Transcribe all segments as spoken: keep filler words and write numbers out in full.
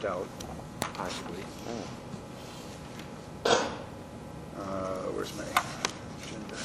out, possibly. Oh. Uh, where's my agenda?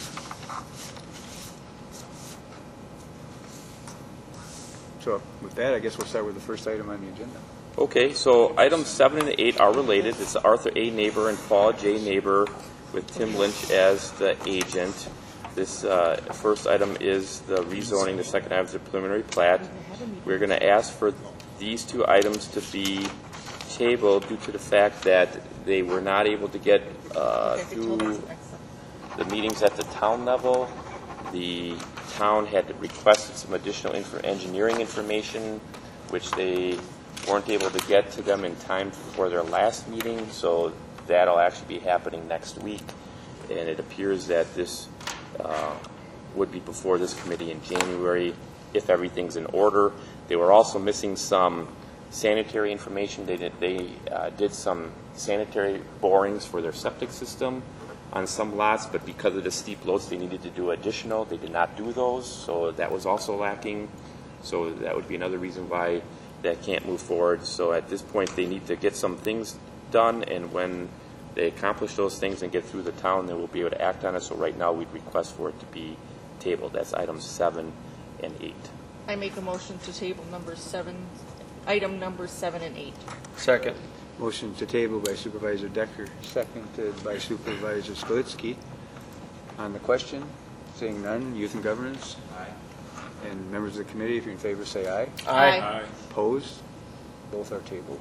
So with that, I guess we'll start with the first item on the agenda. Okay, so items seven and eight are related. It's Arthur A. Neighbor and Paul J. Neighbor with Tim Lynch as the agent. This uh, first item is the rezoning. The second item is the preliminary plat. We're going to ask for these two items to be tabled due to the fact that they were not able to get uh, through the meetings at the town level. The town had requested some additional inf- engineering information, which they weren't able to get to them in time for their last meeting, so that'll actually be happening next week. And it appears that this uh, would be before this committee in January if everything's in order. They were also missing some sanitary information. They did, they uh, did some sanitary borings for their septic system on some lots, but because of the steep slopes, they needed to do additional. They did not do those, so that was also lacking. So that would be another reason why that can't move forward. So at this point, they need to get some things done, and when they accomplish those things and get through the town, then we'll be able to act on it. So right now, we'd request for it to be tabled. That's items seven and eight. I make a motion to table number seven, item number seven and eight. Second. Motion to table by Supervisor Decker, seconded by Supervisor Skalitsky. On the question, seeing none, Youth and Governance? Aye. And members of the committee, if you're in favor, say aye. Aye. Aye. Opposed? Both are tabled.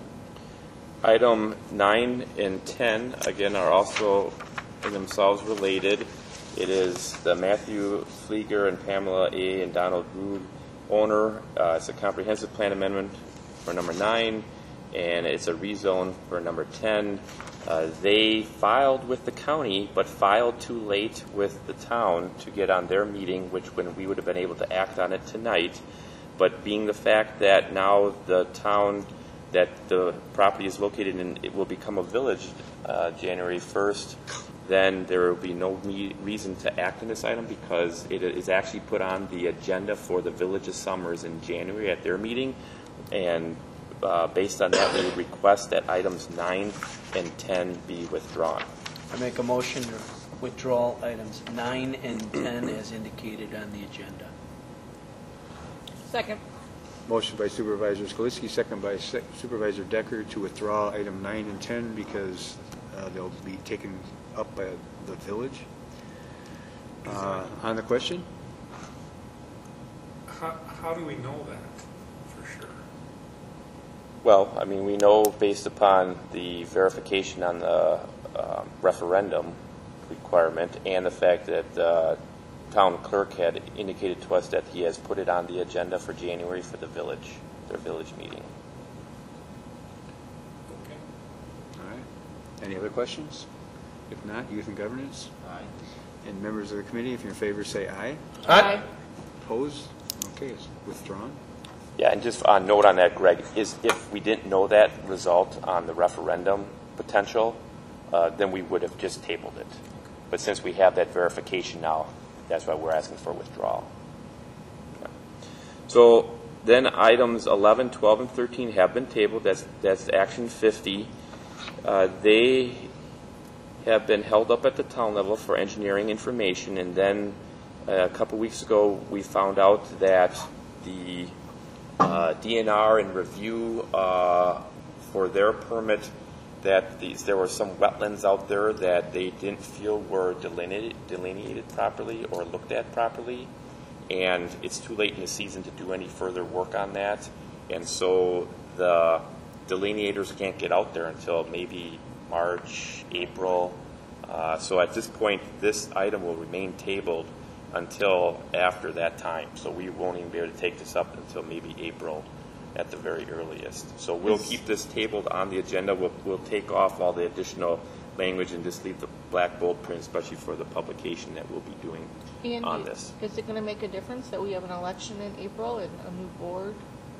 Item nine and ten, again, are also in themselves related. It is the Matthew Flieger and Pamela A. and Donald Rude owner. Uh, it's a comprehensive plan amendment for number nine, and it's a rezone for number ten. Uh, they filed with the county, but filed too late with the town to get on their meeting, which when we would have been able to act on it tonight. But being the fact that now the town that the property is located in, it will become a village uh, January first, then there will be no me- reason to act on this item because it is actually put on the agenda for the Village of Summers in January at their meeting. And uh, based on that, we would request that items nine and ten be withdrawn. I make a motion to withdraw items nine and ten as indicated on the agenda. Second. Motion by Supervisor Skalitsky, second by Se- Supervisor Decker to withdraw item nine and ten because uh, they'll be taken up by the village. Uh, on the question? How, how do we know that for sure? Well, I mean, we know based upon the verification on the uh, referendum requirement and the fact that the town clerk had indicated to us that he has put it on the agenda for January for the village, their village meeting. Okay. All right. Any other questions? If not, Youth and Governance? Aye. And members of the committee, if you're in favor, say aye. Aye. Opposed? Okay, it's withdrawn. Yeah, and just on note on that, Greg, is if we didn't know that result on the referendum potential, uh, then we would have just tabled it. But since we have that verification now, that's why we're asking for withdrawal. Okay. So then items eleven, twelve, and thirteen have been tabled. That's, that's action fifty. Uh, they have been held up at the town level for engineering information, and then uh, a couple weeks ago we found out that the uh, D N R and review uh, for their permit that these, there were some wetlands out there that they didn't feel were delineated, delineated properly or looked at properly, and it's too late in the season to do any further work on that, and so the delineators can't get out there until maybe March, April. Uh, so at this point, this item will remain tabled until after that time. So we won't even be able to take this up until maybe April at the very earliest. So we'll keep this tabled on the agenda. We'll, we'll take off all the additional language and just leave the black bold print, especially for the publication that we'll be doing Andy, on this. is it going to make a difference that we have an election in April and a new board?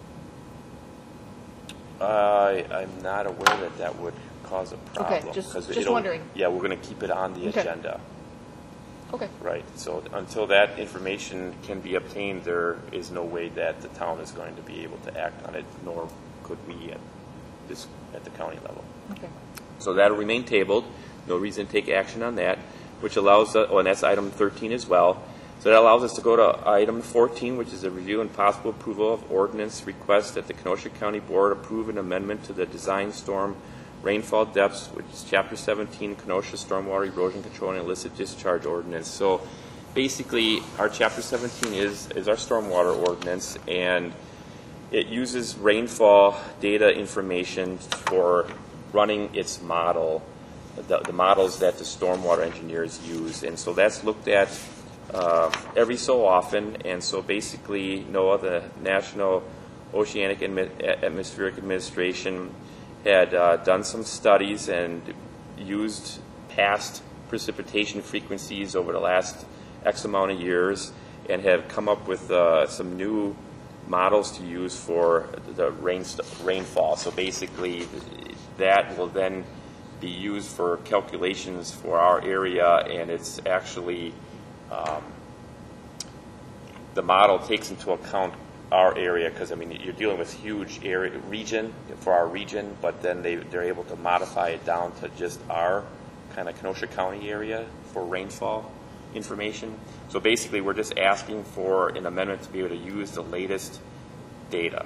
Uh, I'm not aware that that would cause a problem. Okay, just- 'cause just it'll- wondering. Yeah, we're going to keep it on the Okay. agenda. Okay. Right. So until that information can be obtained, there is no way that the town is going to be able to act on it, nor could we at this at the county level. Okay. So that'll remain tabled. No reason to take action on that, which allows, uh, oh, and that's item thirteen as well. So that allows us to go to item fourteen, which is a review and possible approval of ordinance request that the Kenosha County Board approve an amendment to the design storm rainfall depths, which is Chapter seventeen, Kenosha Stormwater Erosion Control and Illicit Discharge Ordinance. So basically, our Chapter seventeen is, is our stormwater ordinance, and it uses rainfall data information for running its model, the, the models that the stormwater engineers use. And so that's looked at uh, every so often. And so basically, NOAA, the National Oceanic Admi- Atmospheric Administration, had uh, done some studies and used past precipitation frequencies over the last X amount of years and have come up with uh, some new models to use for the rain rainfall. So basically, that will then be used for calculations for our area, and it's actually um, the model takes into account our area, because I mean you're dealing with huge area region for our region, but then they they're able to modify it down to just our kind of Kenosha County area for rainfall information. So basically, we're just asking for an amendment to be able to use the latest data. I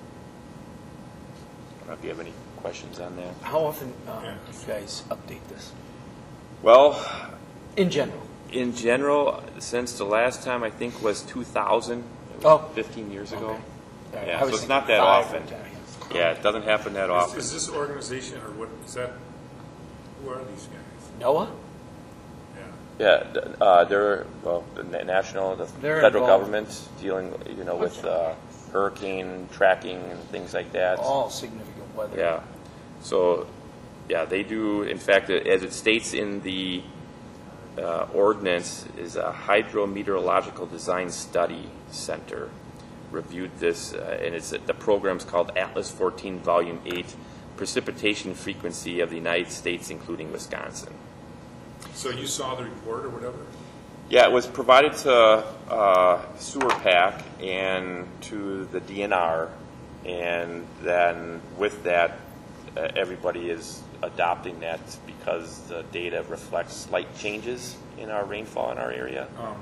don't know if you have any questions on that. How often um, do you guys update this? Well, In general? in general, since the last time I think was two thousand, Oh. fifteen years ago. Okay. Yeah, I was so it's not thinking that five often. or ten. Yeah, it doesn't happen that Is, often. is this organization, or what, is that, who are these guys? NOAA? Yeah. Yeah, th- uh, they're well, the na- national, the They're federal involved. government dealing, you know, with uh, hurricane tracking and things like that. All significant weather. Yeah. So, yeah, they do. In fact, uh, as it states in the uh, ordinance, is a hydrometeorological design study center reviewed this, uh, and it's the program's called Atlas fourteen, Volume eight, Precipitation Frequency of the United States, including Wisconsin. So you saw the report or whatever? Yeah, it was provided to uh, Sewer Pack and to the D N R, and then with that, uh, everybody is adopting that because the data reflects slight changes in our rainfall in our area. Um,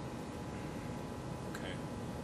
okay.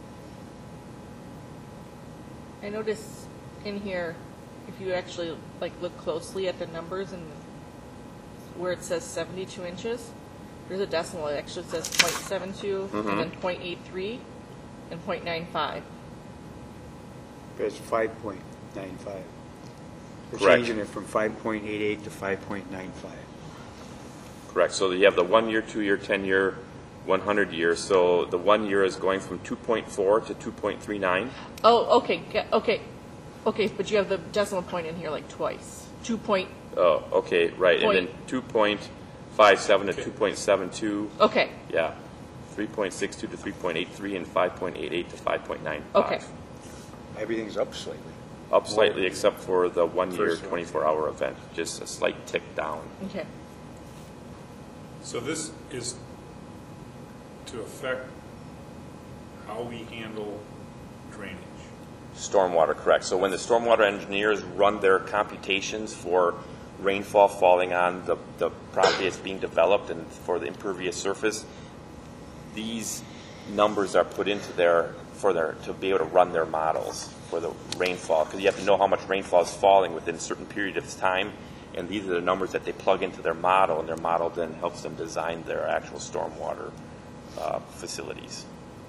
I notice in here, if you actually like look closely at the numbers and where it says seventy-two inches, there's a decimal. It actually says point seven two, Mhm. and then point eight three, and point nine five. It's five point nine five. We're Correct. changing it from five point eight eight to five point nine five. Correct. So you have the one year, two year, ten year, one hundred year. So the one year is going from two point four to two point three nine. Oh, okay, ge- okay, okay. But you have the decimal point in here like twice. Two point. Oh, okay, right. And then Point. two point five seven to two point seven two. Okay, Yeah. three point six two to three point eight three and five point eight eight to five point nine five. Okay. Everything's up slightly. Up slightly except for the one-year, First one. twenty-four hour event, just a slight tick down. okay. So this is to affect how we handle drainage. Stormwater, correct. So when the stormwater engineers run their computations for rainfall falling on the, the property that's being developed and for the impervious surface, these numbers are put into their, for their, to be able to run their models for the rainfall, because you have to know how much rainfall is falling within a certain period of time, and these are the numbers that they plug into their model, and their model then helps them design their actual stormwater uh, facilities.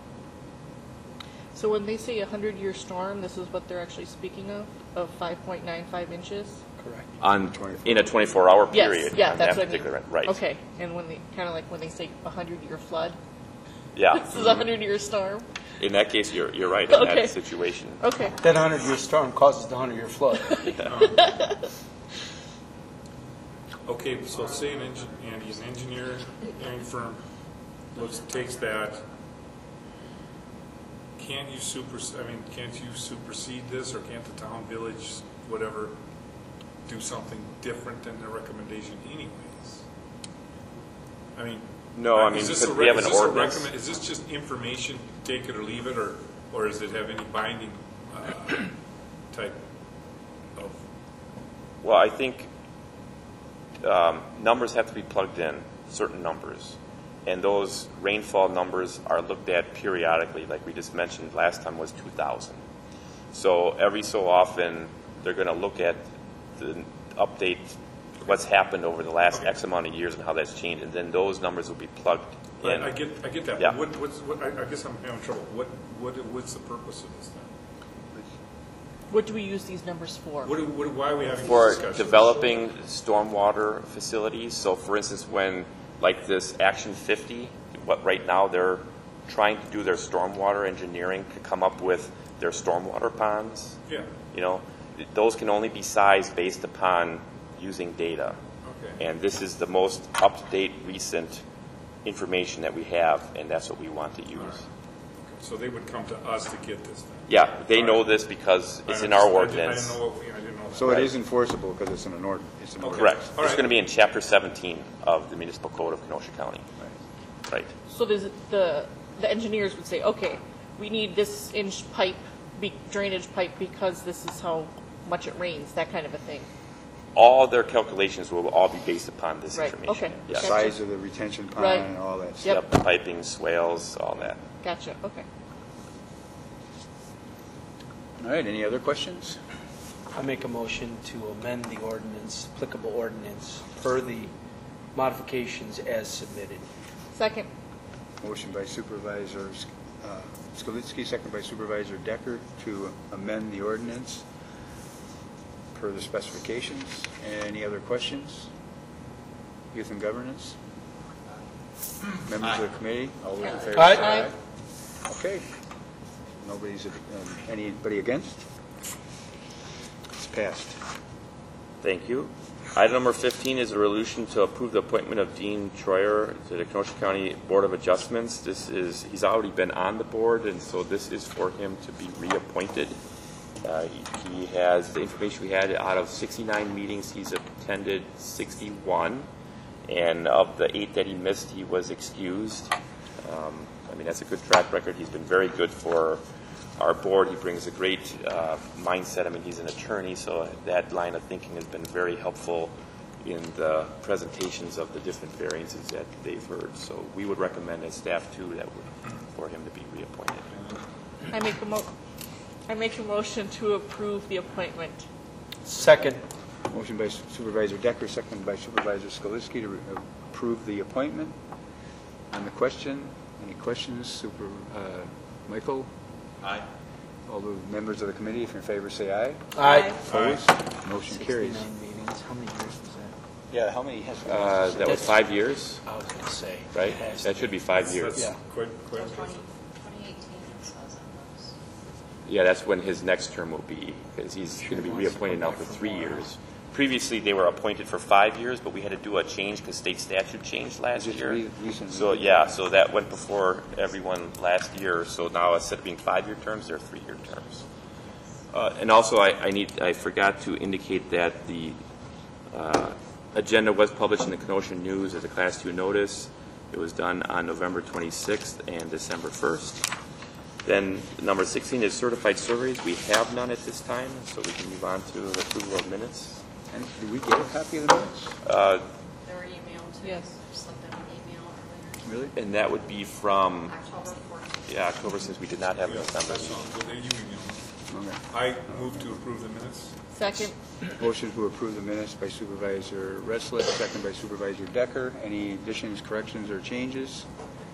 So when they say a hundred-year storm, this is what they're actually speaking of, of five point nine five inches? Correct. On, twenty-four. in a twenty-four hour Yes, period. yeah, on that's that what I mean. particular, right. Okay, and when they, kind of like when they say a hundred-year flood, Yeah. this is a hundred-year storm? In that case, you're, you're right in Okay. that situation. Okay, That hundred-year storm causes the hundred-year flood. Okay, so say an engin, Andy's an engineer, engineering firm, looks, takes that. Can't you super, I mean, can't you supersede this, or can't the town, village, whatever, do something different than their recommendation anyways? I mean. No, I mean, is this because a we re- have an is this a ordinance. recommend- Is this just information, take it or leave it, or, or does it have any binding, uh, type of Well, I think um, numbers have to be plugged in, certain numbers. And those rainfall numbers are looked at periodically, like we just mentioned last time was two thousand. So every so often, they're going to look at the update, what's happened over the last X amount of years and how that's changed, and then those numbers will be plugged in. Right, I get, I get that. Yeah. But what, what's, what, I I guess I'm having trouble. What, what, what's the purpose of this then? What do we use these numbers for? What, do- what, why are we having For this discussion? developing stormwater facilities. So for instance, when, like this Action fifty, what right now they're trying to do their stormwater engineering to come up with their stormwater ponds. Yeah, You know, those can only be sized based upon using data. okay. And this is the most up-to-date, recent information that we have, and that's what we want to use. So they would come to us to get this then? Yeah, they All know right. this because it's I in our understand. I ordinance. didn't know what, we- I didn't know that. So it Right. is enforceable because it's in an ord, it's an Okay. ordinance. Correct. All It's right. going to be in Chapter seventeen of the Municipal Code of Kenosha County. Right. So there's, the, the engineers would say, okay, we need this inch pipe, be, drainage pipe because this is how much it rains, that kind of a thing. All their calculations will all be based upon this Right, information. okay. The Yes. Gotcha. size of the retention pond Right. and all that stuff. Yep. Yep, the piping, swales, all that. Gotcha, okay. All right, any other questions? I make a motion to amend the ordinance, applicable ordinance, per the modifications as submitted. Second, Motion by Supervisor uh, Skalitsky, second by Supervisor Decker to amend the ordinance per the specifications. Any other questions? Youth and Governance? Members of the committee? All those in favor? Aye. say Aye. Okay. Nobody's, um, anybody against? It's passed. Thank you. Item number fifteen is a resolution to approve the appointment of Dean Troyer to the Kenosha County Board of Adjustments. This is, he's already been on the board, and so this is for him to be reappointed. Uh, he, he has, the information we had, out of sixty-nine meetings, he's attended sixty-one, and of the eight that he missed, he was excused. Um, I mean, that's a good track record. He's been very good for our board. He brings a great uh, mindset. I mean, he's an attorney, so that line of thinking has been very helpful in the presentations of the different variances that they've heard. So we would recommend as staff, too, that would, for him to be reappointed. I make a mo, I make a motion to approve the appointment. Second. Motion by Supervisor Decker, second by Supervisor Skalitsky to re- approve the appointment. On the question, any questions? Super, uh, Michael? Aye. All the members of the committee, if you're in favor, say aye. Aye. Opposed? Motion carries. sixty-nine meetings, how many years was that? Yeah, how many has? Uh, that was five years, I was going to say. right? it has That to should be five years. That's Yeah. quite, quite So twenty, impressive. twenty eighteen it says on those. Yeah, that's when his next term will be, because he's going to be reappointed now for three years. Previously, they were appointed for five years, but we had to do a change because state statute changed last Just year. re- recently. So, yeah, so that went before everyone last year. So now instead of being five-year terms, they're three-year terms. Uh, and also, I, I need, I forgot to indicate that the uh, agenda was published in the Kenosha News as a Class two notice. It was done on November twenty-sixth and December first. Then number sixteen is certified surveys. We have none at this time, so we can move on to the approval of minutes. And did we get a copy of the minutes? Uh, They were emailed to, Yes. slipped in an email earlier, Really? and that would be from, October fourteenth. yeah, October, since we did not have a Yeah, December that's meeting. all. Well, you emailed me. Okay. I move to approve the minutes. Second, Motion to approve the minutes by Supervisor Wrestler, second by Supervisor Decker. Any additions, corrections, or changes?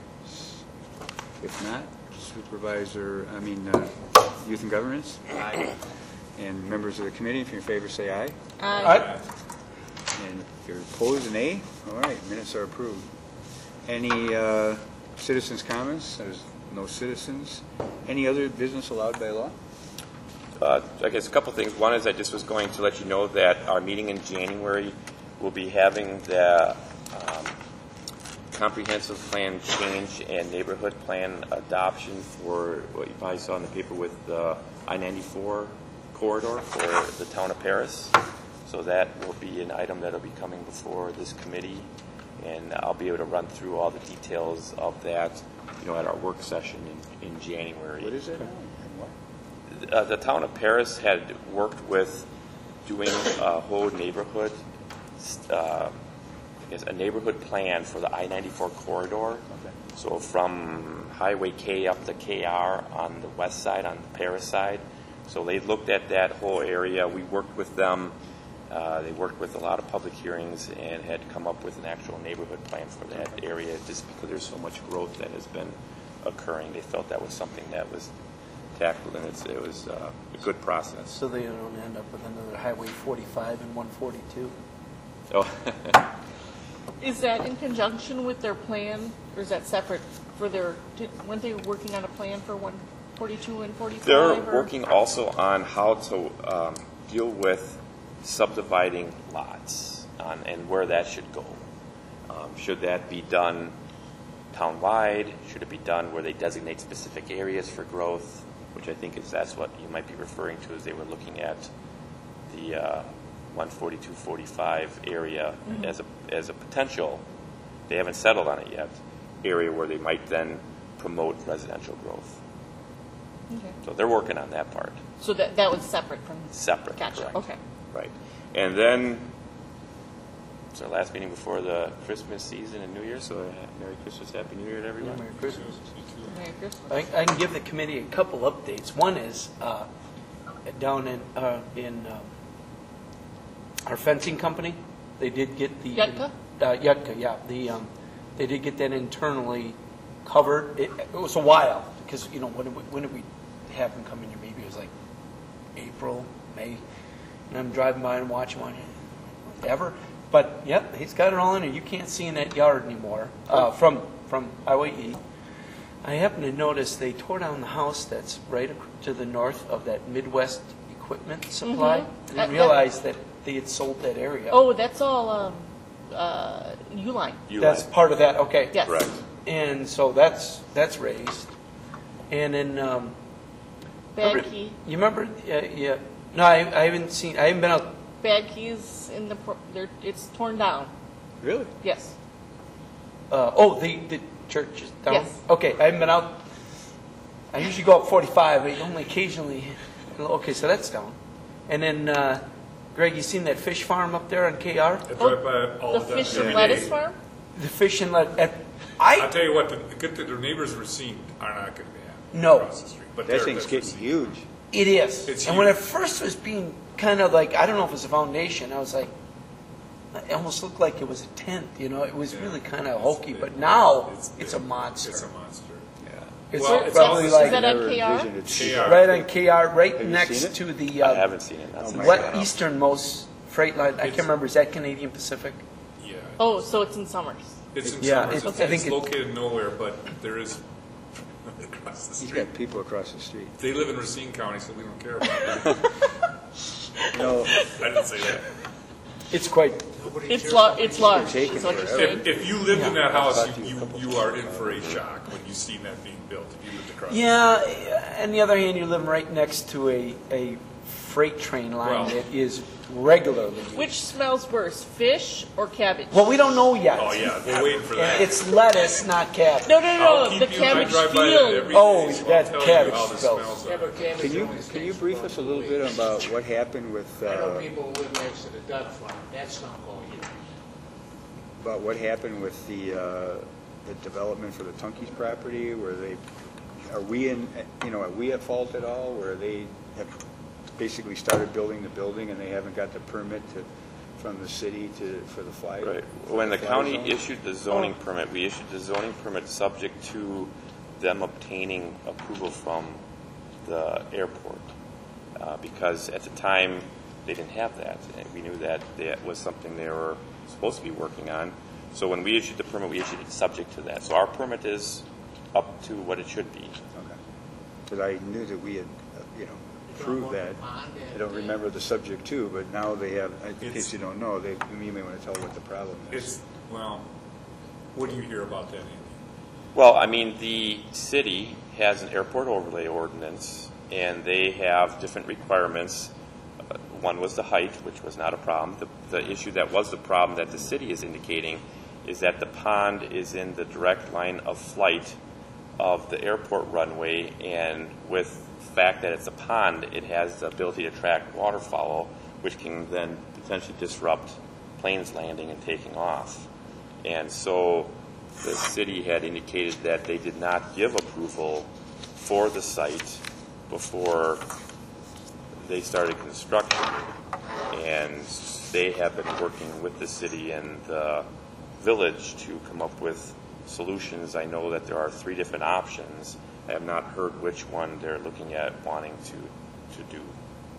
If not, Supervisor, I mean, uh, Youth and Governance? Aye. And members of the committee, if you're in favor, say aye. aye. And if you're opposed, an A. All right, minutes are approved. Any uh, citizens' comments? There's no citizens. Any other business allowed by law? Uh, I guess a couple things. One is I just was going to let you know that our meeting in January will be having the um, comprehensive plan change and neighborhood plan adoption for what you probably saw in the paper with the I ninety-four corridor for the town of Paris. So that will be an item that will be coming before this committee, and I'll be able to run through all the details of that, you know, at our work session in, in January. What is it? And what? Uh, the town of Paris had worked with doing a whole neighborhood, uh, I guess a neighborhood plan for the I ninety-four corridor. So from Highway K up to K R on the west side, on the Paris side. So they looked at that whole area. We worked with them. Uh, they worked with a lot of public hearings and had come up with an actual neighborhood plan for that area just because there's so much growth that has been occurring. They felt that was something that was tackled, and it's, it was uh, a good process. So they don't end up with another Highway forty-five and one forty-two? Oh, Is that in conjunction with their plan, or is that separate for their, did- weren't they working on a plan for one forty-two and forty-five? they're or- working also on how to um, deal with subdividing lots on, and where that should go. Um, should that be done town-wide? Should it be done where they designate specific areas for growth? Which I think is that's what you might be referring to as they were looking at the uh, one forty-two forty-five area Mm-hmm. as a as a potential. They haven't settled on it yet. Area where they might then promote residential growth. Okay. So they're working on that part. So that, that was separate from, Separate. gotcha, correct. okay. Right. And then it's our last meeting before the Christmas season and New Year. So uh, Merry Christmas, Happy New Year to everyone. Merry Christmas. Merry Christmas. I, I can give the committee a couple updates. One is uh, down in uh, in um, our fencing company. They did get the Yutka? Uh, Yutka, yeah. The um, they did get that internally covered. It, it was a while because you know when did we, when did we have them come in here? Maybe it was like April, May. And I'm driving by and watching one ever. But yep, he's got it all in there. You can't see in that yard anymore uh, from from Highway E. I happen to notice they tore down the house that's right ac- to the north of that Midwest Equipment Supply. Mhm. I That- didn't that- realize that they had sold that area. Oh, that's all, um, uh, Uline. You That's like- part of that, okay. Yes. Correct. And so that's, that's raised. And then, um... Bad remember- Key. You remember, uh, yeah, no, I, I haven't seen, I haven't been out, Bad Keys in the, pro- they're, it's torn down. Really? Yes. uh, oh, the, the church is down? Yes. Okay, I haven't been out, I usually go up forty-five, but only occasionally, okay, so that's down. And then, uh, Greg, you seen that fish farm up there on K R? I drive by it all The the time. fish and every lettuce day. farm? The fish and let, at, I'll I, tell you what, the, the good thing their neighbors were seen are not going to be happy. No. Across the street. But That they're- thing's that's getting Racine. huge. it is. It's And when it huge. first was being kind of like, I don't know if it was a foundation, I was like, it almost looked like it was a tent, you know, it was Yeah. really kind of hokey, but now it's big. a monster. It's a monster. It's Well, it's probably also- Is like that on Never K R? envisioned it to be K R. that right big. on K R, right Have you next seen it? to the I uh, haven't seen it. Not Oh, since my I've what been out. easternmost freight line. I can't It's- remember. Is that Canadian Pacific? Yeah. Oh, so it's in Summers. It's in Yeah, Summers. it's- It's, I think it's it- located nowhere, but there is across the He's street. got people across the street. They live in Racine County, so we don't care about it. No, I didn't say that. It's quite. It's lar, it's large, taken is what you're forever. saying. If, if you lived in that house, talked to you you, a couple you, you are in for a shock when you see that being built, if you lived across. the Yeah. On the other hand, you're living right next to a a freight train line Well- that is regularly used. Which smells worse, fish or cabbage? Well, we don't know yet. Oh, yeah, we're waiting for that. It's lettuce, not cabbage. No, no, I'll no, keep the you- I cabbage drive by that field. every Oh, day, so I'll that tell you cabbage how the smells. smells are. can you, can you brief us a little bit about what happened with, I know uh, people who live next to the duck farm, that's not going either. about what happened with the, uh, the development for the Tunkeys property, where they, are we in, you know, are we at fault at all, where they have basically started building the building and they haven't got the permit to, from the city to, for the fly? Right. for When the fly county zone? issued the zoning permit, we issued the zoning permit subject to them obtaining approval from the airport. Uh, Because at the time, they didn't have that. And we knew that that was something they were supposed to be working on. So when we issued the permit, we issued it subject to that. So our permit is up to what it should be. Okay. Because I knew that we had, uh, you know, approved that. I don't remember the subject to, but now they have, in It's- case you don't know, they, you may want to tell what the problem is. It's, well, what do you hear about that, Andy? Well, I mean, the city has an airport overlay ordinance, and they have different requirements. Uh, One was the height, which was not a problem. The, the issue that was the problem that the city is indicating is that the pond is in the direct line of flight of the airport runway, and with the fact that it's a pond, it has the ability to attract waterfowl, which can then potentially disrupt planes landing and taking off. And so the city had indicated that they did not give approval for the site before they started construction. And they have been working with the city and the village to come up with solutions. I know that there are three different options. I have not heard which one they're looking at wanting to, to do.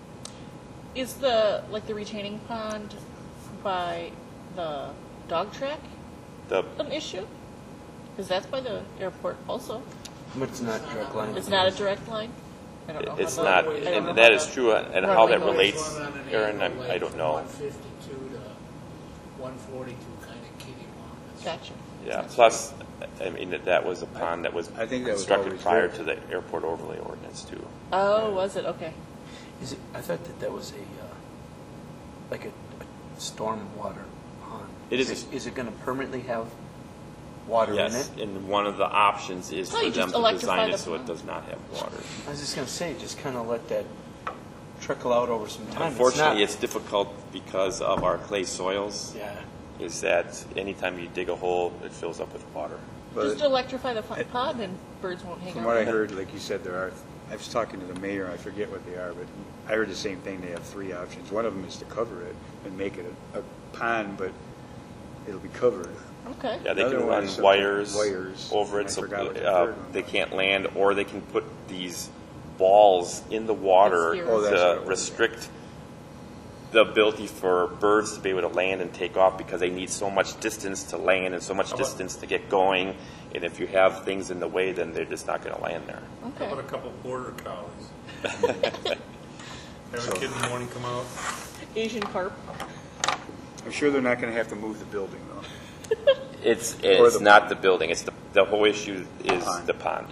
Is the, like the retaining pond by the dog track The, an issue? Because that's by the airport also. But it's not direct line. It's not a direct line? I don't know. it's how not, the- I don't know and that how is the- true, and Right, how like that the- relates, One on an Aaron, angle, I, I like don't know. one fifty-two to one forty-two, kind of kitty long. Gotcha. Yeah, plus, I mean, that- that was a pond that was I think that was constructed always prior there. to the airport overlay ordinance too. Oh, was it? Okay. Is it, I thought that that was a, uh, like a, a storm water pond. It is a- Is, is it gonna permanently have water in Yes, it? and one of the options is Oh, for you them just to electrify design the it so it pond. does not have water. I was just gonna say, just kinda let that trickle out over some time. Unfortunately, not- it's difficult because of our clay soils, Yeah. is that anytime you dig a hole, it fills up with water. But Just electrify the fi- pond and birds won't hang from out. what I heard, like you said, there are, I was talking to the mayor, I forget what they are, but I heard the same thing, they have three options. One of them is to cover it and make it a, a pond, but it'll be covered. Okay. Yeah, they The other can one run is something- wires wires, over and it I so forgot what the uh, third one they was. can't land, or they can put these balls in the water That's Oh, that's what it to was. restrict the ability for birds to be able to land and take off because they need so much distance to land and so much distance to get going. And if you have things in the way, then they're just not going to land there. How Okay. about a couple border collies? Have a kid in the morning come out, Asian carp. I'm sure they're not gonna have to move the building though. It's Or it's the- not the building. It's the the whole issue is Pond. the pond.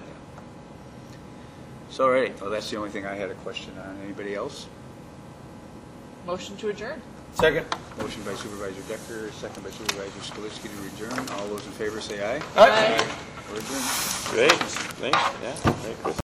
So, all right, well, that's the only thing I had a question on. Anybody else? Motion to adjourn. Second. Motion by Supervisor Decker, second by Supervisor Skaliski to adjourn. All those in favor say aye. Aye. We're adjourned. Great. Thanks. Yeah. Great.